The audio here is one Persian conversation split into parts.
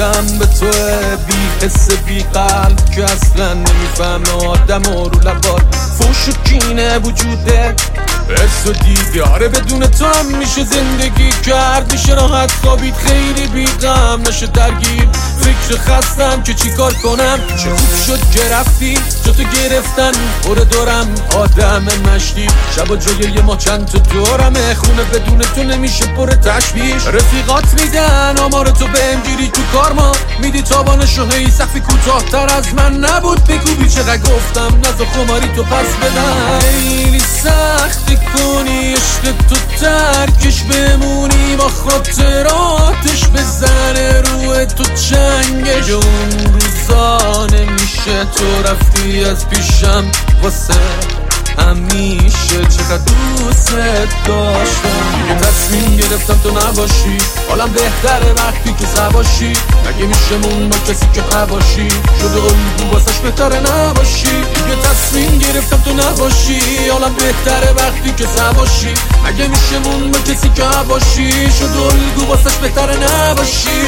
عشقم به تو بی حس بی قلب که اصلا نمیفهمه آدم رو لبات فوش و کینه وجوده حس و دیداره بدون تو هم میشه زندگی کرد میشه راحت خوابید خیلی بی غم نشه درگیر فکر خستم که چی کار کنم چه خوب شد که رفتی جا تو گرفتن پر دورم آدم مشتی شبا جای یه ما چند تا دورمه خونه بدون تو نمیشه پر تشویش رفیقات میدن آمار تو بهم گیری تو کار ما میدی تابانشو هی سقفی کوتاه‌تر از من نبود بگو چقدر گفتم نزا خماری تو پس بدن خیلی سختی کنی عشق تو ترکش بمونی با خاطراتش بزنه روی تو چنگش اون روزا نمیشه تو رفتی از پیشم واسه همیشه چقدر دوست داشتم دیگه تصمیم گرفتم تو نباشی حالم بهتره وقتی که سباشی مگه میشه مون با کسی که قباشی شده الگو واسش بهتره نباشی دیگه تصمیم گرفتم تو نباشی حالم بهتره وقتی که سباشی مگه میشه مون با کسی که قباشی شده الگو واسش بهتره نباشی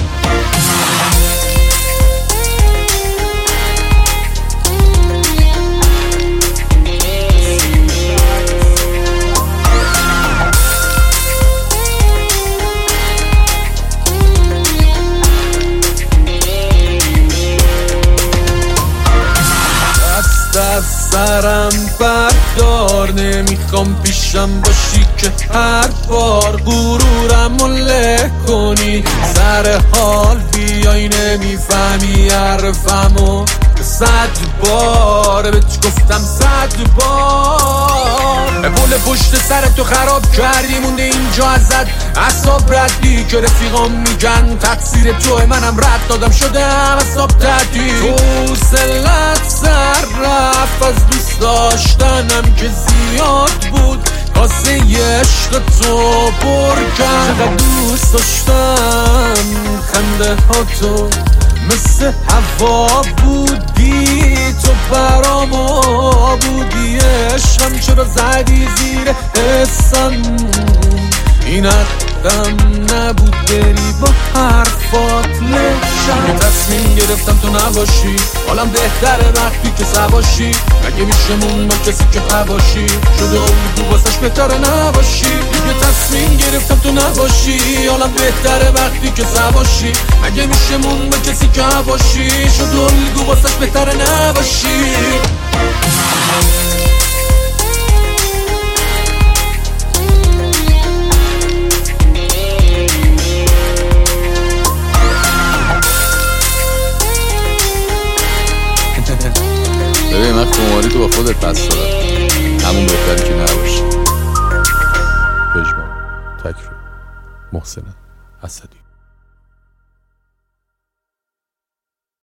از سرم بردار نمیخوام پیشم باشی که هر بار غرورم له کنی سر حال بیای نمیفهمی حرفمو 100 بار بهت گفتم 100 بار پول پشت سر تو خراب کردی مونده اینجا ازت اعصاب ردی که رفیقام میگن تقصیر توه منم رد دادم شدم اعصاب تعدی تو سلت سر رفت از دوست داشتنم که زیاد بود کاسه عشق تو پر کرد چقدر دوست داشتم خنده ها تو مثل هوا بودی تو برامو بودی عشقم چرا زدی زیر حسم این حقم نبود بری با حرفات لشم تصمیم گرفتم تو نباشی حالم بهتره وقتی که سباشی مگه میشه مون با کسی که قباشی شده الگو واسش بهتره نباشی دیگه تصمیم گرفتم تو نباشی حالم بهتره وقتی که سباشی مگه میشه مون با کسی که قباشی شده الگو واسش بهتره نباشی ببین من خماری تو با خودت پس دادم همون بهتری که نباشی. پژمان تکرو محسن اسدی.